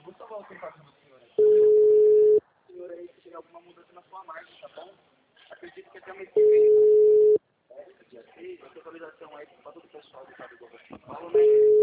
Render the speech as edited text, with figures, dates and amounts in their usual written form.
vou salvar o contato do senhor aí. Senhor aí, se tiver alguma mudança na sua marca, tá bom? Acredito que até mês que vem, dia 6, vai ter atualização aí para todo o pessoal do estado do São Paulo, né?